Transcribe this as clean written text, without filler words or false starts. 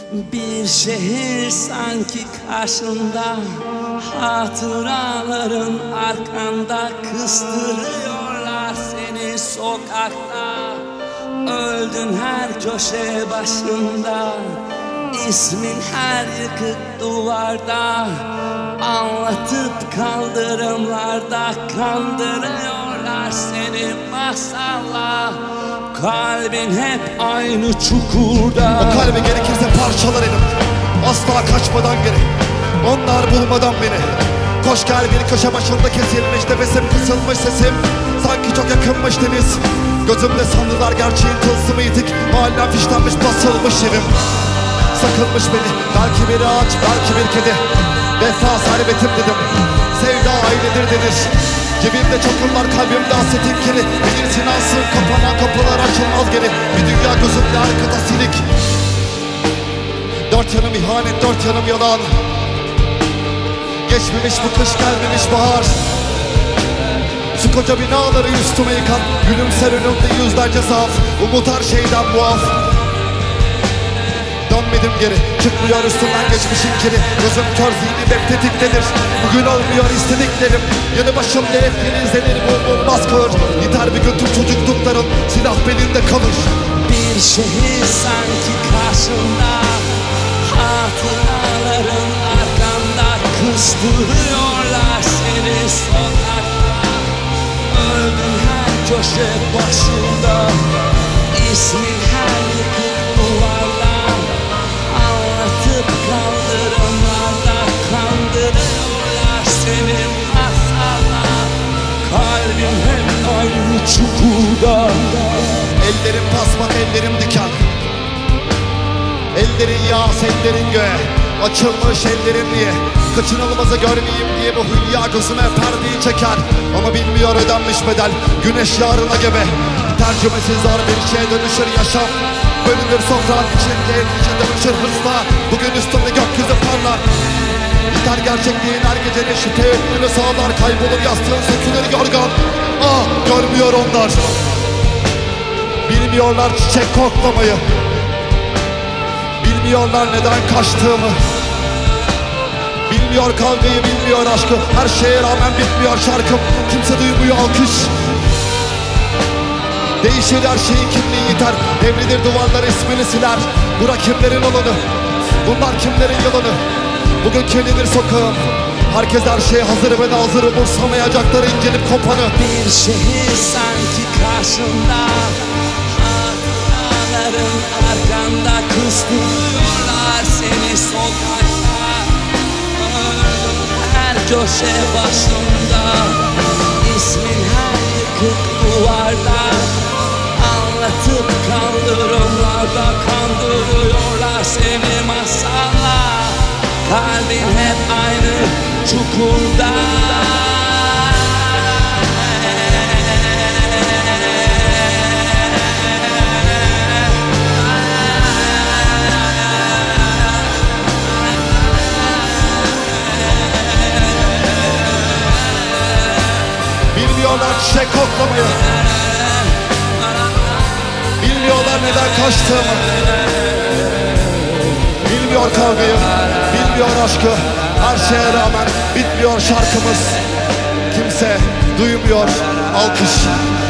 Bir şehir sanki karşında, hatıraların arkanda, kıstırıyorlar seni sokakta. Öldün her köşe başında, ismin her yıkık duvarda. Anlatıp kaldırımlarda kandırıyorlar seni masalla. Kalbin hep aynı çukurda. O kalbi gerekirse parçalarım, asla kaçmadan geri. Onlar bulmadan beni. Koş gel, bir köşe başında kesilmiş, nefesim kısılmış, sesim sanki çok yakınmış deniz. Gözümde sandılar gerçeğin tılsımı yitik. Mahallem fişlenmiş, basılmış evim. Sakınmış beni, belki bir ağaç, belki bir kedi. Vefa servetim dedim, sevda ailedir denir. Cebimde çakıllar, kalbimde hasretin kiri. Bilirsin alsın, kapanan kapılar açılmaz geri. Bir dünya gözümde arkada silik. Dört yanım ihanet, dört yanım yalan. Geçmemiş bu kış, gelmemiş bahar. Şu koca binaları üstüme yıkan, gülümser önümde yüzlerce zaaf. Umut her şeyden muaf. Dönmedim geri, çıkmıyor üstümden geçmişin kiri. Gözüm kör, zihnim hep tetiktedir. Bugün olmuyor istediklerim. Yanı başımda hep yeni izlenir, bulunmaz kalır. Yeter bir gün tüm çocuklukların silah belinde kalır. Bir şehir sanki karşında, hatıraların arkanda, kıstırıyorlar seni sokakta. Öldün her köşe başında, ismin her yıkık duvarda. Anlatıp kaldırımlarda kandırıyorlar seni masalla. Kalbim hep aynı çukurda. Ellerim pasmak, ellerim diken. Ellerin yağ, ellerin göğe. Açılmış ellerin diye, kaçınılmazı görmeyeyim diye bu hülya gözüme perdeyi çeker. Ama bilmiyor ödenmiş bedel, güneş yarına gebe. Tercümesiz zor bir şeye dönüşür yaşam. Bölünür sofranın içinde, endişe dönüşür hırsla. Bugün üstümde gökyüzü parlar. Biter gerçekliğin her gecenin şüphe ettiğini sağlar. Kaybolur yastığın, sökülür yorgan. Ah, görmüyor onlar. Bilmiyorlar çiçek koklamayı. Bilmiyorlar neden kaçtığımı. Bilmiyor kavgayı, bilmiyor aşkı. Her şeye rağmen bitmiyor şarkım. Kimse duymuyor alkış. Değişir her şeyin kimliği yeter. Devrilir duvarlar, ismini siler. Bura kimlerin alanı, bunlar kimlerin yalanı. Bugün kirlenir sokağım. Herkes her şeye hazır ve nazır. Umursamayacakları incelip kopanı. Bir şehir sanki karşında, hatıraların arkanda, kıstırıyorlar seni sokakta. Her köşe başında, ismin her yıkık duvarda. Anlatıp kaldırımlarda kandırıyorlar seni masalla. Kalbin hep aynı çukurda. Bilmiyorlar çiçek koklamayı. Bilmiyorlar neden kaçtığımı. Bilmiyor kavgayı, bilmiyor aşkı. Her şeye rağmen bitmiyor şarkımız. Kimse duymuyor alkış.